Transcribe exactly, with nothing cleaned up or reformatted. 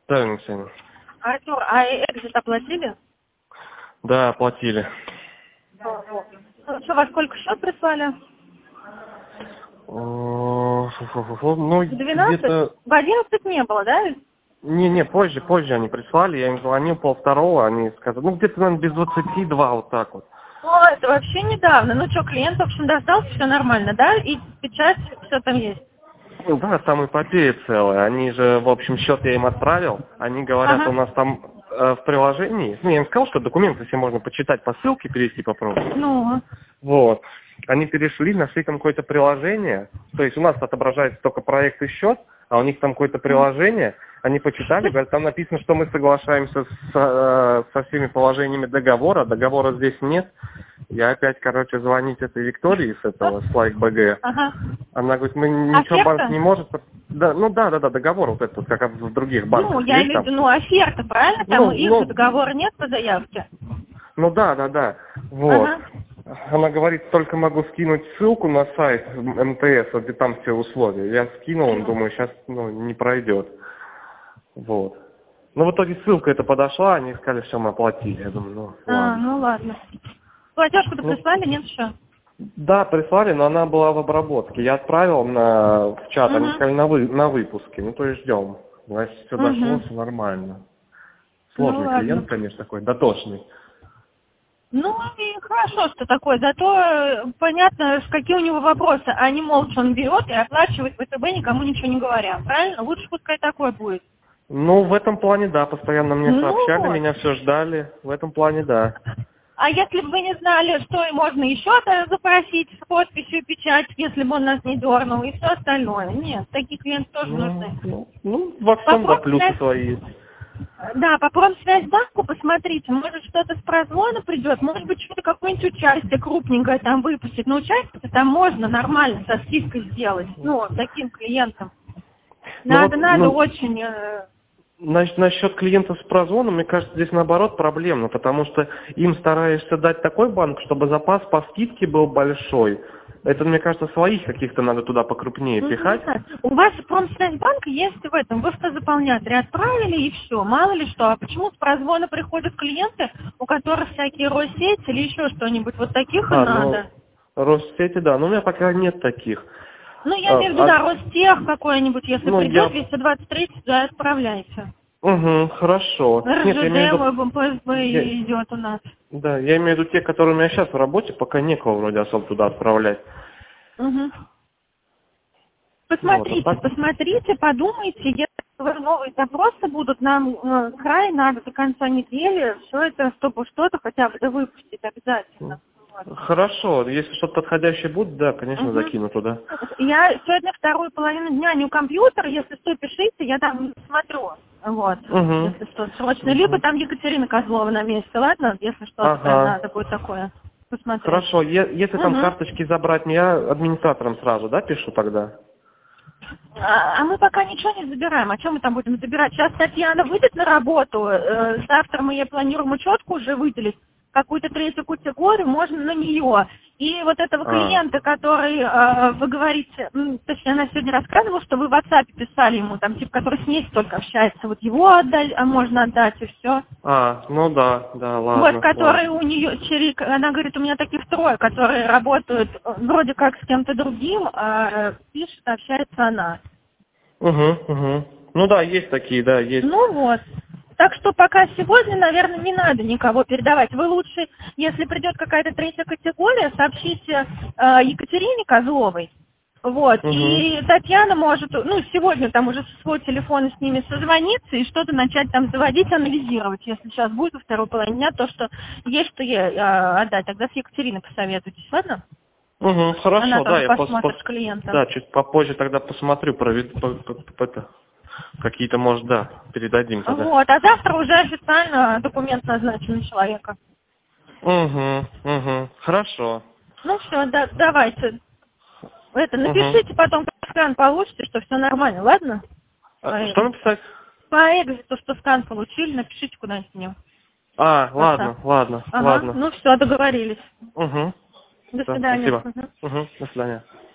Да, Алексей. Артур, а экзит оплатили? Да, оплатили. Ну, что, во сколько счет прислали? О, Ну, двенадцать? где-то... В одиннадцать не было, да? Не-не, позже, позже они прислали, я им звонил пол второго, они сказали, ну, где-то, наверное, без двадцати два, вот так вот. О, это вообще недавно. Ну что, клиент, в общем, дождался, все нормально, да? И печать, все там есть. Ну, да, там эпопея целая. Они же, в общем, счет я им отправил. Они говорят, Ага. у нас там э, в приложении... Ну, я им сказал, что документы все можно почитать по ссылке, перейти попробовать. Ну, Вот. Они перешли, нашли там какое-то приложение. То есть у нас отображается только проект и счет, а у них там какое-то приложение. Они почитали, говорят, там написано, что мы соглашаемся с, э, со всеми положениями договора. Договора здесь нет. Я опять, короче, звонить этой Виктории с этого, с Лайк.БГ. ага. Она говорит, мы ничего, банк Оферта? не может... Да, ну да, да, да, договор вот этот, как в других банках. Ну, я есть имею в там? виду, ну, оферта, правильно? Там Ну, их ну, договора нет по заявке? ну да, да, да. Вот. Ага. Она говорит, только могу скинуть ссылку на сайт эм тэ эс, вот где там все условия. Я скинул, думаю, сейчас ну, не пройдет. Вот. Ну, в итоге ссылка эта подошла, они сказали, все, мы оплатили. Я думаю, ну, А, ладно. ну ладно. Платежку-то Ну, прислали, нет еще? да, прислали, но она была в обработке. Я отправил на, в чат, они Угу. сказали на, вы, на выпуске. Ну, то есть ждем. Значит, все Угу. дошло, все нормально. Ну Сложный ладно. клиент, конечно, такой, дотошный. Ну и хорошо, что такое. Зато э, понятно, какие у него вопросы. А не молча он берет и оплачивает в ВТБ, никому ничего не говоря. Правильно? Лучше пускай такое будет. Ну, в этом плане, да, постоянно мне Ну сообщали, вот. меня все ждали. В этом плане, да. А если бы вы не знали, что и можно еще запросить с подписью печать, если бы он нас не дернул, и все остальное. Нет, такие клиенты тоже Ну, нужны. ну, ну, во По всем, да, плюсы промсвязь- свои есть. Да, по промсвязьбанку посмотрите, может что-то с прозвона придет, может быть что-то какое-нибудь участие крупненькое там выпустить. Но участие там можно нормально со скидкой сделать, ну, таким клиентам. Ну, Надо, вот, надо ну, очень... э, Значит, насчет клиентов с прозвоном, мне кажется, здесь наоборот проблемно, потому что им стараешься дать такой банк, чтобы запас по скидке был большой. Это, мне кажется, своих каких-то надо туда покрупнее Ну, пихать. не знаю. У вас промсвязьбанк есть в этом, вы автозаполняторе отправили и все, мало ли что. А почему с прозвона приходят клиенты, у которых всякие Россети или еще что-нибудь, вот таких и А, надо. ну, Россети, да, но у меня пока нет таких. Ну, я А, имею в виду, а, да, Ростех какой-нибудь, если ну, придет, я... двести двадцать три, туда отправляйте. Угу, хорошо. Нет, я имею в РЖД, виду... БМПСБ я- идет у нас. Да, я имею в виду те, которые у меня сейчас в работе, пока некого вроде особо туда отправлять. Угу. Вот, а Посмотрите, так... посмотрите, подумайте, если новые запросы будут, нам э, край надо до конца недели все это, чтобы что-то хотя бы выпустить обязательно. Вот. Хорошо, если что-то подходящее будет, да, конечно, Мгм. закину туда. Я сегодня вторую половину дня не у компьютера, если что, пишите, я там смотрю. Вот, Угу. если что, срочно. Угу. Либо там Екатерина Козлова на месте, ладно? Если что-то Ага. прям надо будет такое посмотреть. Хорошо, е- если там Мгм. карточки забрать, я администратором сразу, да, пишу тогда? А, а мы пока ничего не забираем. О чем мы там будем забирать? Сейчас Татьяна выйдет на работу. э, Завтра мы ей планируем учетку уже выделить. Какую-то третью категорию можно на нее. И вот этого А. клиента, который, э, вы говорите, м, точнее, она сегодня рассказывала, что вы в WhatsApp писали ему, там, типа, который с ней только общается. Вот его отдать, а можно отдать, и все. А, ну да, да, ладно. Вот, который ладно. у нее, Чирик, она говорит, у меня таких трое, которые работают э, вроде как с кем-то другим, а э, пишет, общается она. Угу, угу. Ну да, есть такие, да, есть. Ну вот. Так что пока сегодня, наверное, не надо никого передавать. Вы лучше, если придет какая-то третья категория, сообщите э, Екатерине Козловой. Вот. Угу. И Татьяна может, ну, сегодня там уже со своего телефона с ними созвониться и что-то начать там заводить, анализировать. Если сейчас будет во второй половине дня, то, что есть, что ей э, отдать. Тогда с Екатериной посоветуйтесь, ладно? Угу, хорошо, Она да, тоже я пос, посмотрит пос- клиента. да, чуть попозже тогда посмотрю, проведу, по- по- по- это, какие-то, может, да, передадим тогда. Вот. А завтра уже официально документ назначен на человека. Угу, угу, хорошо. Ну все, да, давайте. Это, Угу. напишите потом, как скан получите, что все нормально, ладно? А, По что написать? По экзиту, что скан получили, напишите куда-нибудь мне. А, ладно, WhatsApp. ладно, Ага, ладно. ну все, договорились. Угу. До Да, свидания. спасибо. Мгм. Угу, до свидания.